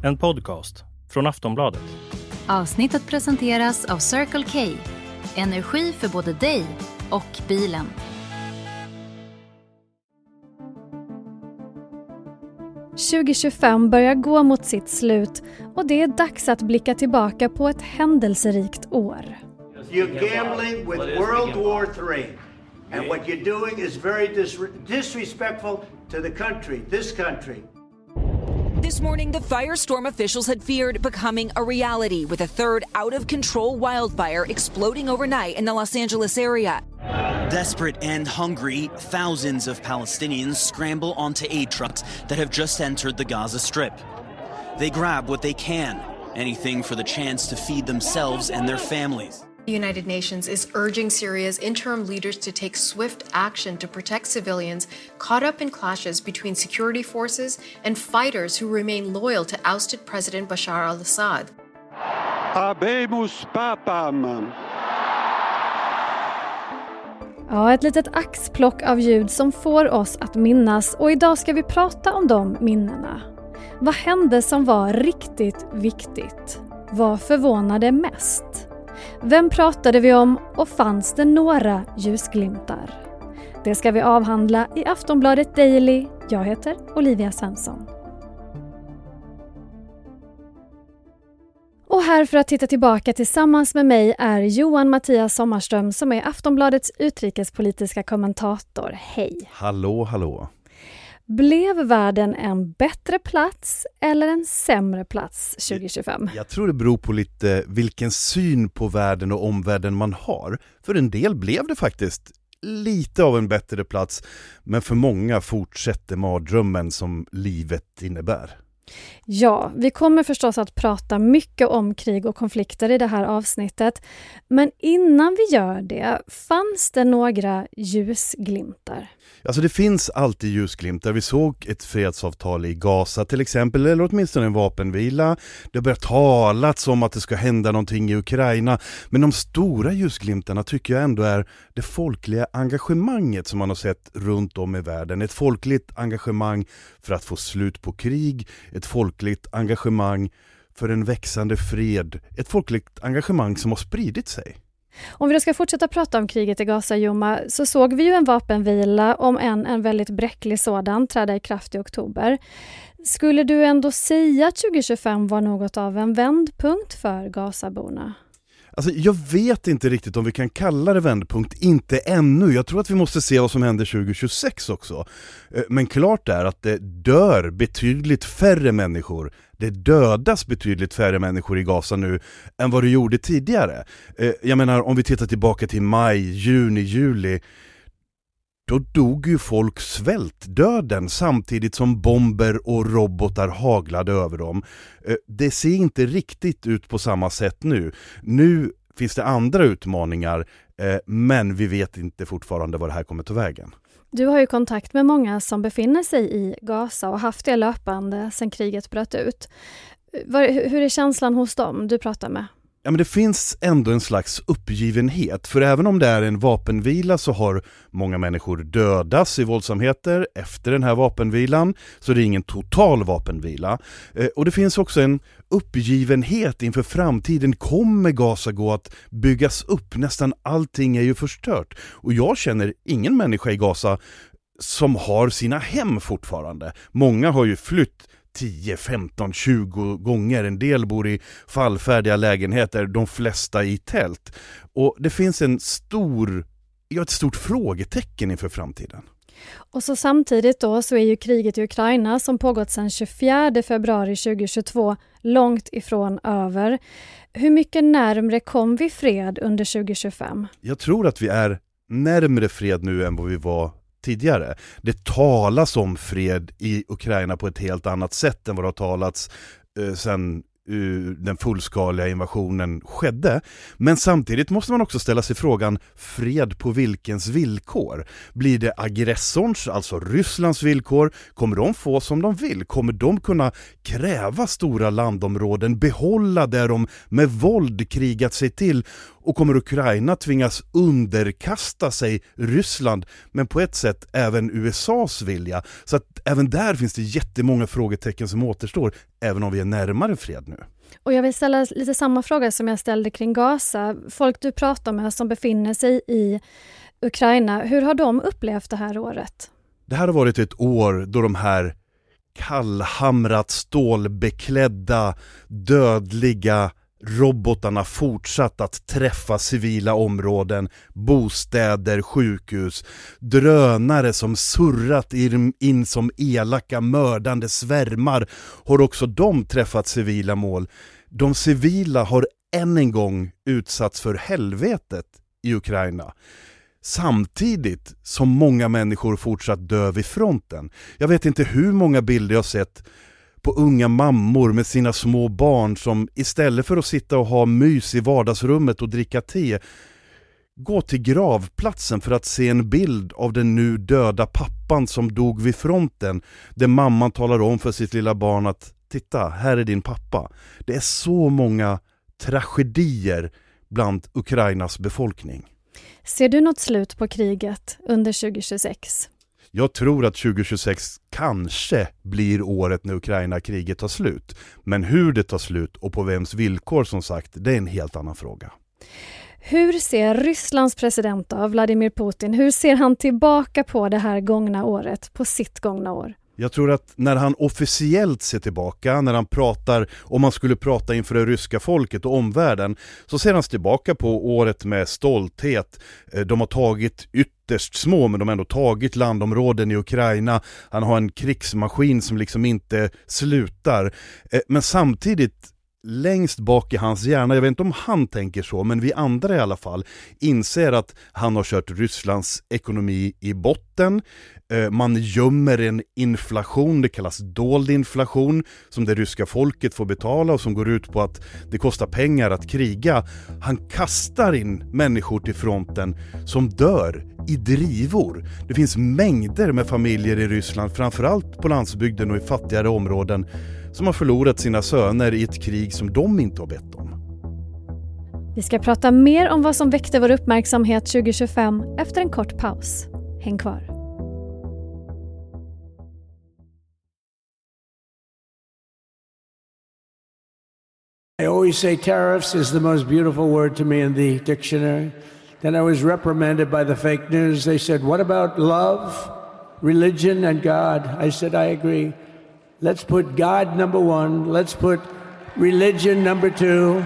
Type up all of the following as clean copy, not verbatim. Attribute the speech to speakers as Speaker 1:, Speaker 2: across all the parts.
Speaker 1: En podcast från Aftonbladet.
Speaker 2: Avsnittet presenteras av Circle K. Energi för både dig och bilen.
Speaker 3: –2025 börjar gå mot sitt slut och det är dags att blicka tillbaka på ett händelserikt år.
Speaker 4: You're gambling with World War III. And what you're doing is very disrespectful to the country, this country.
Speaker 5: This morning, the firestorm officials had feared becoming a reality, with a third out-of-control wildfire exploding overnight in the Los Angeles area.
Speaker 6: Desperate and hungry, thousands of Palestinians scramble onto aid trucks that have just entered the Gaza Strip. They grab what they can, anything for the chance to feed themselves and their families.
Speaker 7: The United Nations is urging Syria's interim leaders to take swift action to protect civilians caught up in clashes between security forces and fighters who remain loyal to ousted President Bashar al-Assad.
Speaker 8: Habemus papam.
Speaker 3: Ja, ett litet axplock av ljud som får oss att minnas, och idag ska vi prata om de minnena. Vad hände som var riktigt viktigt? Vad förvånade mest? Vem pratade vi om och fanns det några ljusglimtar? Det ska vi avhandla i Aftonbladet Daily. Jag heter Olivia Svensson. Och här för att titta tillbaka tillsammans med mig är Johan Mattias Sommarström som är Aftonbladets utrikespolitiska kommentator. Hej!
Speaker 9: Hallå, hallå!
Speaker 3: Blev världen en bättre plats eller en sämre plats 2025?
Speaker 9: Jag tror det beror på lite vilken syn på världen och omvärlden man har. För en del blev det faktiskt lite av en bättre plats, men för många fortsätter mardrömmen som livet innebär.
Speaker 3: Ja, vi kommer förstås att prata mycket om krig och konflikter i det här avsnittet. Men innan vi gör det, fanns det några ljusglimtar?
Speaker 9: Alltså det finns alltid ljusglimtar. Vi såg ett fredsavtal i Gaza till exempel, eller åtminstone en vapenvila. Det har börjat talats om att det ska hända någonting i Ukraina. Men de stora ljusglimtarna tycker jag ändå är det folkliga engagemanget som man har sett runt om i världen. Ett folkligt engagemang för att få slut på krig. Ett folkligt engagemang för en växande fred. Ett folkligt engagemang som har spridit sig.
Speaker 3: Om vi då ska fortsätta prata om kriget i Gaza, Joma, så såg vi ju en vapenvila, om en väldigt bräcklig sådan, träda i kraft i oktober. Skulle du ändå säga att 2025 var något av en vändpunkt för Gazaborna?
Speaker 9: Alltså jag vet inte riktigt om vi kan kalla det vändpunkt, inte ännu. Jag tror att vi måste se vad som händer 2026 också. Men klart är att det dör betydligt färre människor. Det dödas betydligt färre människor i Gaza nu än vad det gjorde tidigare. Jag menar, om vi tittar tillbaka till maj, juni, juli, då dog ju folk svältdöden samtidigt som bomber och robotar haglade över dem. Det ser inte riktigt ut på samma sätt nu. Nu finns det andra utmaningar, men vi vet inte fortfarande vad det här kommer till vägen.
Speaker 3: Du har ju kontakt med många som befinner sig i Gaza och haft det löpande sedan kriget bröt ut. Hur är känslan hos dem du pratar med?
Speaker 9: Ja, men det finns ändå en slags uppgivenhet, för även om det är en vapenvila så har många människor dödats i våldsamheter efter den här vapenvilan, så det är ingen total vapenvila. Och det finns också en uppgivenhet inför framtiden. Kommer Gaza gå att byggas upp? Nästan allting är ju förstört. Och jag känner ingen människa i Gaza som har sina hem fortfarande. Många har ju flytt 10, 15, 20 gånger. En del bor i fallfärdiga lägenheter, de flesta i tält. Och det finns ett stort frågetecken inför framtiden.
Speaker 3: Och så samtidigt då så är ju kriget i Ukraina som pågått sedan 24 februari 2022 långt ifrån över. Hur mycket närmre kom vi fred under 2025?
Speaker 9: Jag tror att vi är närmare fred nu än vad vi var tidigare. Det talas om fred i Ukraina på ett helt annat sätt än vad det har talats sedan den fullskaliga invasionen skedde. Men samtidigt måste man också ställa sig frågan, fred på vilkens villkor? Blir det aggressorns, alltså Rysslands villkor? Kommer de få som de vill? Kommer de kunna kräva stora landområden, behålla där de med våld krigat sig till? Och kommer Ukraina tvingas underkasta sig Ryssland, men på ett sätt även USAs vilja? Så att även där finns det jättemånga frågetecken som återstår, även om vi är närmare fred nu.
Speaker 3: Och jag vill ställa lite samma fråga som jag ställde kring Gaza. Folk du pratar med som befinner sig i Ukraina, hur har de upplevt det här året?
Speaker 9: Det här har varit ett år då de här kallhamrat stålbeklädda, dödliga robotarna fortsatt att träffa civila områden, bostäder, sjukhus. Drönare som surrat in som elaka mördande svärmar har också de träffat civila mål. De civila har än en gång utsatts för helvetet i Ukraina. Samtidigt som många människor fortsatt dö vid fronten. Jag vet inte hur många bilder jag sett på unga mammor med sina små barn som istället för att sitta och ha mys i vardagsrummet och dricka te gå till gravplatsen för att se en bild av den nu döda pappan som dog vid fronten, där mamman talar om för sitt lilla barn att titta, här är din pappa. Det är så många tragedier bland Ukrainas befolkning.
Speaker 3: Ser du något slut på kriget under 2026?
Speaker 9: Jag tror att 2026 kanske blir året när Ukraina-kriget tar slut. Men hur det tar slut och på vems villkor, som sagt, det är en helt annan fråga.
Speaker 3: Hur ser Rysslands president Vladimir Putin, hur ser han tillbaka på det här gångna året, på sitt gångna år?
Speaker 9: Jag tror att när han officiellt ser tillbaka, när han pratar, om man skulle prata inför det ryska folket och omvärlden, så ser han tillbaka på året med stolthet. De har tagit ytterst små, men de har ändå tagit landområden i Ukraina. Han har en krigsmaskin som liksom inte slutar. Men samtidigt, längst bak i hans hjärna, jag vet inte om han tänker så, men vi andra i alla fall inser att han har kört Rysslands ekonomi i botten. Man gömmer en inflation, det kallas dold inflation, som det ryska folket får betala och som går ut på att det kostar pengar att kriga. Han kastar in människor till fronten som dör i drivor. Det finns mängder med familjer i Ryssland, framförallt på landsbygden och i fattigare områden, som har förlorat sina söner i ett krig som de inte har bett om.
Speaker 3: Vi ska prata mer om vad som väckte vår uppmärksamhet 2025 efter en kort paus. Häng kvar.
Speaker 10: I always say tariffs is the most beautiful word to me in the dictionary. Then I was reprimanded by the fake news. They said, what about love, religion, and God? I said, I agree. Let's put God number one. Let's put religion number two.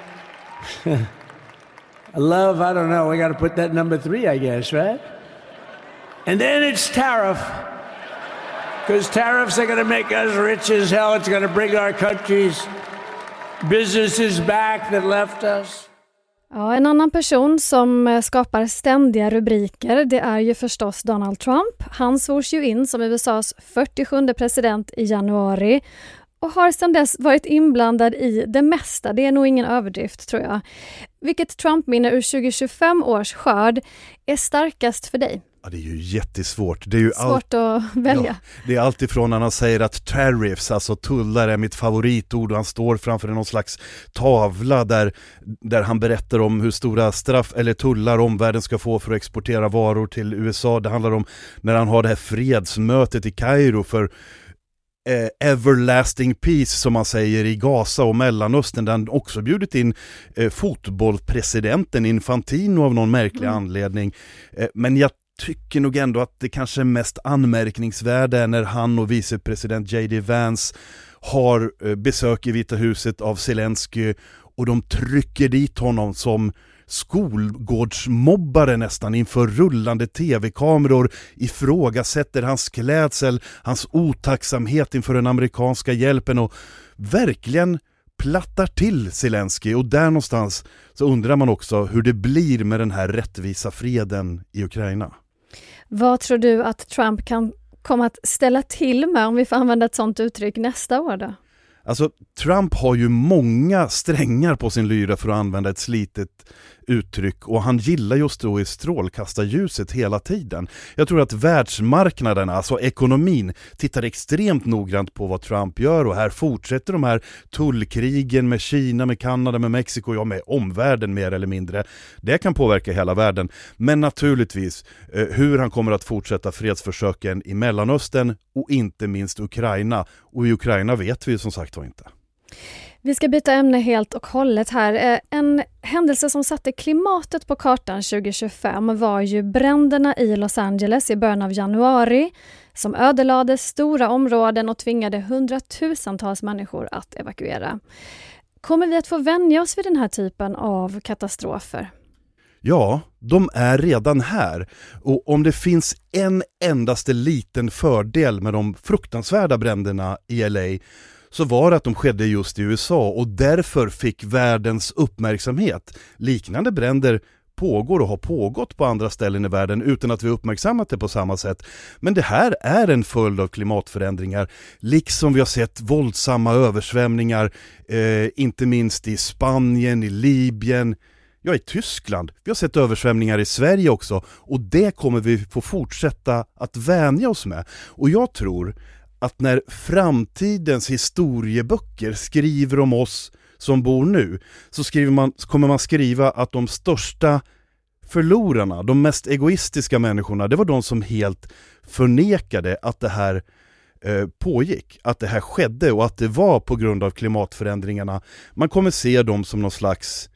Speaker 10: Love, I don't know. We got to put that number three, I guess, right? And then it's tariff. Because tariffs are going to make us rich as hell. It's going to bring our country's businesses back that left us.
Speaker 3: Ja, en annan person som skapar ständiga rubriker, det är ju förstås Donald Trump. Han svors ju in som USAs 47:e president i januari och har sedan dess varit inblandad i det mesta. Det är nog ingen överdrift, tror jag. Vilket Trump-minne ur 2025 års skörd är starkast för dig?
Speaker 9: Ja, det är ju jättesvårt. Det är ju
Speaker 3: svårt att välja.
Speaker 9: Ja, det är allt ifrån när han säger att tariffs, alltså tullar, är mitt favoritord, och han står framför någon slags tavla där han berättar om hur stora straff eller tullar omvärlden ska få för att exportera varor till USA. Det handlar om när han har det här fredsmötet i Kairo för everlasting peace, som man säger, i Gaza och Mellanöstern, där han också bjudit in fotbollspresidenten Infantino av någon märklig anledning. Men jag tycker nog ändå att det kanske mest anmärkningsvärda är när han och vicepresident J.D. Vance har besök i Vita huset av Zelensky, och de trycker dit honom som skolgårdsmobbare nästan inför rullande tv-kameror, ifrågasätter hans klädsel, hans otacksamhet inför den amerikanska hjälpen och verkligen plattar till Zelensky. Och där någonstans så undrar man också hur det blir med den här rättvisa freden i Ukraina.
Speaker 3: Vad tror du att Trump kan komma att ställa till med, om vi får använda ett sånt uttryck, nästa år då?
Speaker 9: Alltså, Trump har ju många strängar på sin lyra, för att använda ett slitet uttryck och han gillar just att stå i strålkastarljuset hela tiden. Jag tror att världsmarknaderna, alltså ekonomin, tittar extremt noggrant på vad Trump gör och här fortsätter de här tullkrigen med Kina, med Kanada, med Mexiko, ja med omvärlden mer eller mindre. Det kan påverka hela världen, men naturligtvis hur han kommer att fortsätta fredsförsöken i Mellanöstern och inte minst Ukraina. Och i Ukraina vet vi som sagt var inte.
Speaker 3: Vi ska byta ämne helt och hållet här. En händelse som satte klimatet på kartan 2025 var ju bränderna i Los Angeles i början av januari som ödelade stora områden och tvingade hundratusentals människor att evakuera. Kommer vi att få vänja oss vid den här typen av katastrofer?
Speaker 9: Ja, de är redan här. Och om det finns en endaste liten fördel med de fruktansvärda bränderna i LA så var det att de skedde just i USA och därför fick världens uppmärksamhet. Liknande bränder pågår och har pågått på andra ställen i världen utan att vi uppmärksammat det på samma sätt. Men det här är en följd av klimatförändringar, liksom vi har sett våldsamma översvämningar, inte minst i Spanien, i Libyen, ja i Tyskland. Vi har sett översvämningar i Sverige också och det kommer vi få fortsätta att vänja oss med. Och jag tror att när framtidens historieböcker skriver om oss som bor nu så kommer man skriva att de största förlorarna, de mest egoistiska människorna, det var de som helt förnekade att det här pågick, att det här skedde och att det var på grund av klimatförändringarna. Man kommer se dem som någon slags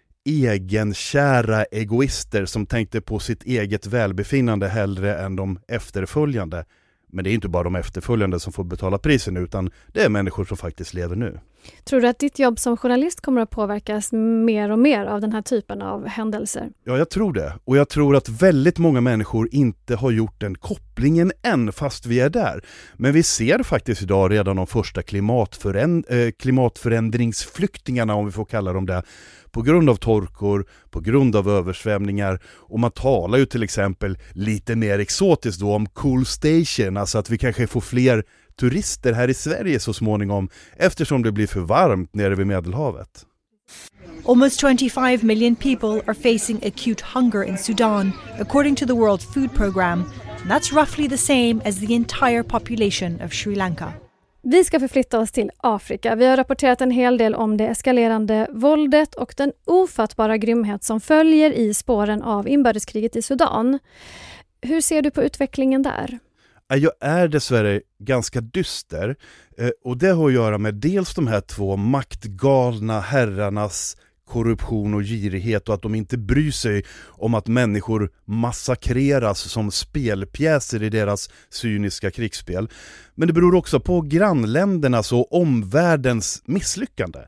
Speaker 9: egenkära egoister som tänkte på sitt eget välbefinnande hellre än de efterföljande. Men det är inte bara de efterföljande som får betala prisen utan det är människor som faktiskt lever nu.
Speaker 3: Tror du att ditt jobb som journalist kommer att påverkas mer och mer av den här typen av händelser?
Speaker 9: Ja, jag tror det. Och jag tror att väldigt många människor inte har gjort den kopplingen än fast vi är där. Men vi ser faktiskt idag redan de första klimatförändringsflyktingarna, om vi får kalla dem det, på grund av torkor, på grund av översvämningar. Och man talar ju till exempel lite mer exotiskt då om cool station, alltså att vi kanske får fler turister här i Sverige så småningom eftersom det blir för varmt nere vid Medelhavet.
Speaker 11: Almost 25 million people are facing acute hunger in Sudan, according to the World Food Programme. And that's roughly the same as the entire population of Sri Lanka.
Speaker 3: Vi ska förflytta oss till Afrika. Vi har rapporterat en hel del om det eskalerande våldet och den ofattbara grymhet som följer i spåren av inbördeskriget i Sudan. Hur ser du på utvecklingen där?
Speaker 9: Jag är dessvärre ganska dyster och det har att göra med dels de här två maktgalna herrarnas korruption och girighet och att de inte bryr sig om att människor massakreras som spelpjäser i deras cyniska krigsspel. Men det beror också på grannländernas och omvärldens misslyckande.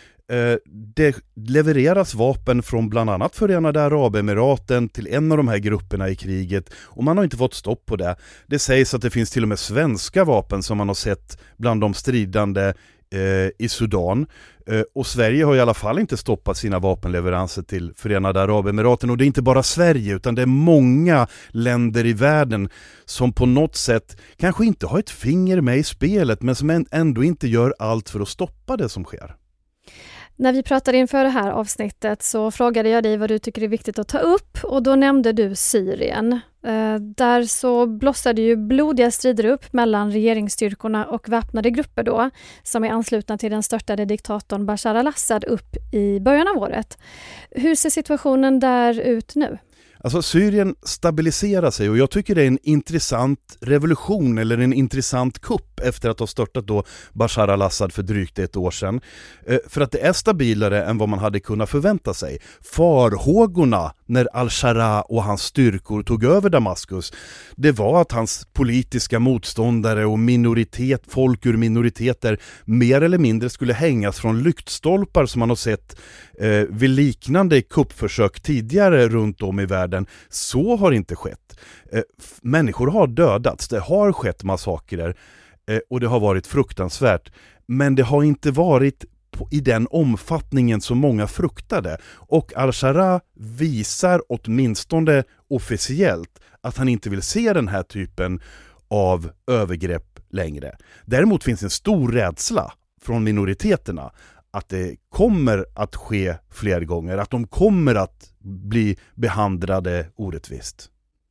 Speaker 9: Det levereras vapen från bland annat Förenade Arabemiraten till en av de här grupperna i kriget och man har inte fått stopp på det. Det sägs att det finns till och med svenska vapen som man har sett bland de stridande i Sudan. Och Sverige har i alla fall inte stoppat sina vapenleveranser till Förenade Arabemiraten. Och det är inte bara Sverige utan det är många länder i världen som på något sätt kanske inte har ett finger med i spelet men som ändå inte gör allt för att stoppa det som sker.
Speaker 3: När vi pratade inför det här avsnittet så frågade jag dig vad du tycker är viktigt att ta upp och då nämnde du Syrien. Där så blossade ju blodiga strider upp mellan regeringsstyrkorna och väpnade grupper då som är anslutna till den störtade diktatorn Bashar al-Assad upp i början av året. Hur ser situationen där ut nu?
Speaker 9: Alltså Syrien stabiliserar sig och jag tycker det är en intressant revolution eller en intressant kupp efter att ha störtat då Bashar al-Assad för drygt ett år sedan. För att det är stabilare än vad man hade kunnat förvänta sig. Farhågorna när al-Shara och hans styrkor tog över Damaskus, det var att hans politiska motståndare och folk ur minoriteter mer eller mindre skulle hängas från lyktstolpar som man har sett vid liknande kuppförsök tidigare runt om i världen. Så har inte skett. Människor har dödats, det har skett massakrer och det har varit fruktansvärt. Men det har inte varit i den omfattningen som många fruktade. Och al-Shara visar åtminstone officiellt att han inte vill se den här typen av övergrepp längre. Däremot finns en stor rädsla från minoriteterna att det kommer att ske fler gånger, att de kommer att bli behandlade orättvist.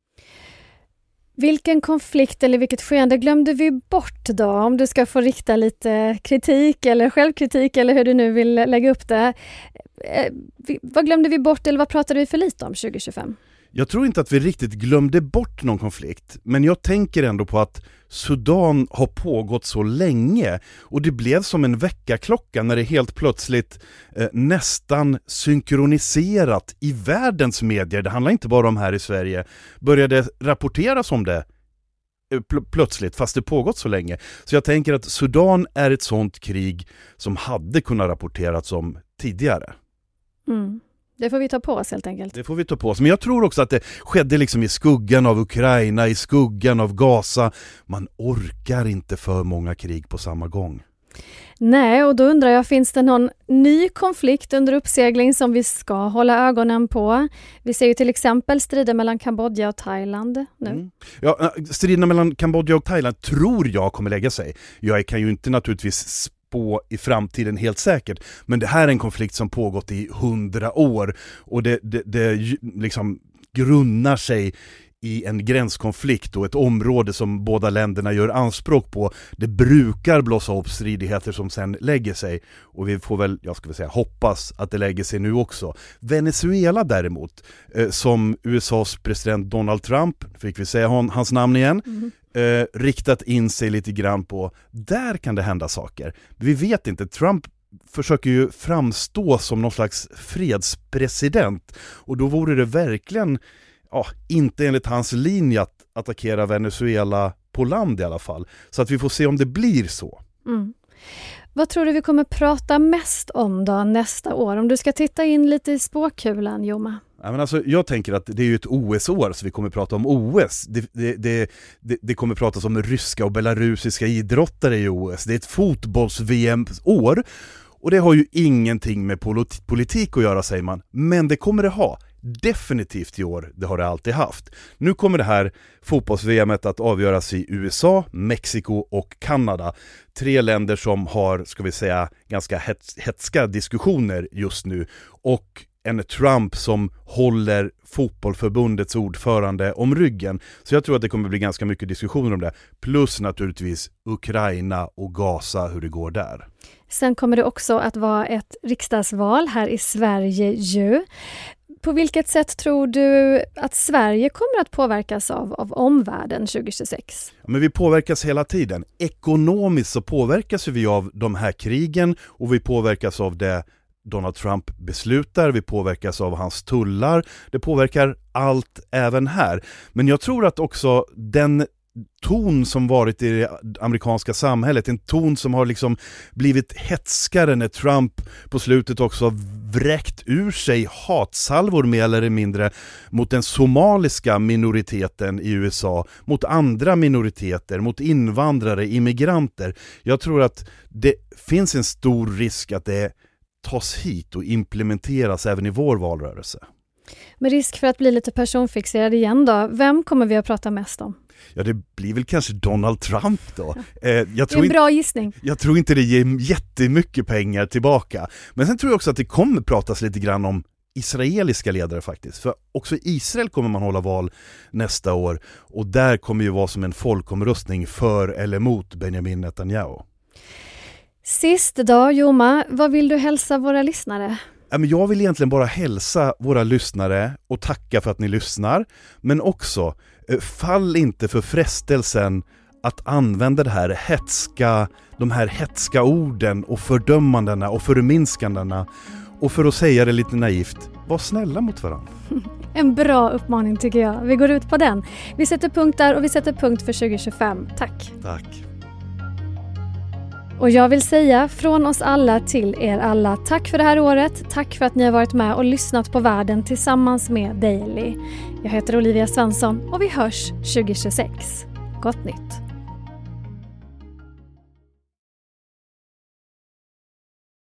Speaker 3: Vilken konflikt eller vilket skeende glömde vi bort då? Om du ska få rikta lite kritik eller självkritik eller hur du nu vill lägga upp det. Vad glömde vi bort eller vad pratade vi för lite om 2025?
Speaker 9: Jag tror inte att vi riktigt glömde bort någon konflikt, men jag tänker ändå på att Sudan har pågått så länge och det blev som en väckarklocka när det helt plötsligt nästan synkroniserat i världens medier, det handlar inte bara om här i Sverige, började rapporteras om det plötsligt fast det pågått så länge. Så jag tänker att Sudan är ett sånt krig som hade kunnat rapporterats om tidigare.
Speaker 3: Mm. Det får vi ta på oss helt enkelt.
Speaker 9: Det får vi ta på oss. Men jag tror också att det skedde liksom i skuggan av Ukraina, i skuggan av Gaza. Man orkar inte för många krig på samma gång.
Speaker 3: Nej, och då undrar jag, finns det någon ny konflikt under uppsegling som vi ska hålla ögonen på? Vi ser ju till exempel strider mellan Kambodja och Thailand nu.
Speaker 9: Mm. Ja, striderna mellan Kambodja och Thailand tror jag kommer lägga sig. Jag kan ju inte naturligtvis i framtiden helt säkert, men det här är en konflikt som pågått i 100 år och det liksom grunnar sig i en gränskonflikt och ett område som båda länderna gör anspråk på. Det brukar blåsa upp stridigheter som sen lägger sig och vi får väl, hoppas att det lägger sig nu också. Venezuela däremot, som USAs president Donald Trump, fick vi säga hans namn igen, riktat in sig lite grann på, där kan det hända saker. Vi vet inte, Trump försöker ju framstå som någon slags fredspresident och då vore det verkligen inte enligt hans linje att attackera Venezuela på land i alla fall. Så att vi får se om det blir så. Mm.
Speaker 3: Vad tror du vi kommer prata mest om då nästa år? Om du ska titta in lite i spåkulan, Joma.
Speaker 9: Ja, men alltså, jag tänker att det är ju ett OS-år så vi kommer prata om OS. Det kommer pratas om ryska och belarusiska idrottare i OS. Det är ett fotbolls-VM-år och det har ju ingenting med politik att göra, säger man. Men det kommer det ha. Definitivt i år, det har det alltid haft. Nu kommer det här fotbolls-VMet att avgöras i USA, Mexiko och Kanada. 3 länder som har, ska vi säga, ganska hetska diskussioner just nu. Och en Trump som håller fotbollförbundets ordförande om ryggen. Så jag tror att det kommer bli ganska mycket diskussioner om det. Plus naturligtvis Ukraina och Gaza, hur det går där.
Speaker 3: Sen kommer det också att vara ett riksdagsval här i Sverige ju. På vilket sätt tror du att Sverige kommer att påverkas av omvärlden 2026?
Speaker 9: Men vi påverkas hela tiden. Ekonomiskt så påverkas vi av de här krigen och vi påverkas av det Donald Trump beslutar, vi påverkas av hans tullar. Det påverkar allt även här. Men jag tror att också den ton som varit i det amerikanska samhället, en ton som har liksom blivit hetskare när Trump på slutet också vräkt ur sig hatsalvor mer eller mindre mot den somaliska minoriteten i USA, mot andra minoriteter, mot invandrare, immigranter. Jag tror att det finns en stor risk att det tas hit och implementeras även i vår valrörelse.
Speaker 3: Med risk för att bli lite personfixerad igen då, vem kommer vi att prata mest om?
Speaker 9: Ja, det blir väl kanske Donald Trump då.
Speaker 3: Jag tror det är en bra gissning.
Speaker 9: Jag tror inte det ger jättemycket pengar tillbaka. Men sen tror jag också att det kommer pratas lite grann om israeliska ledare faktiskt. För också i Israel kommer man hålla val nästa år. Och där kommer ju vara som en folkomröstning för eller mot Benjamin Netanyahu.
Speaker 3: Sist då, Joma, vad vill du hälsa våra lyssnare?
Speaker 9: Jag vill egentligen bara hälsa våra lyssnare och tacka för att ni lyssnar. Men också, fall inte för frestelsen att använda de här hetska orden och fördömandena och förminskandena. Och för att säga det lite naivt, var snälla mot varandra.
Speaker 3: En bra uppmaning tycker jag. Vi går ut på den. Vi sätter punkt där och vi sätter punkt för 2025. Tack.
Speaker 9: Tack.
Speaker 3: Och jag vill säga från oss alla till er alla, tack för det här året, tack för att ni har varit med och lyssnat på världen tillsammans med Daily. Jag heter Olivia Svensson och vi hörs 2026. Gott nytt!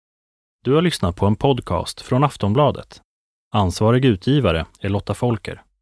Speaker 1: Du har lyssnat på en podcast från Aftonbladet. Ansvarig utgivare är Lotta Folker.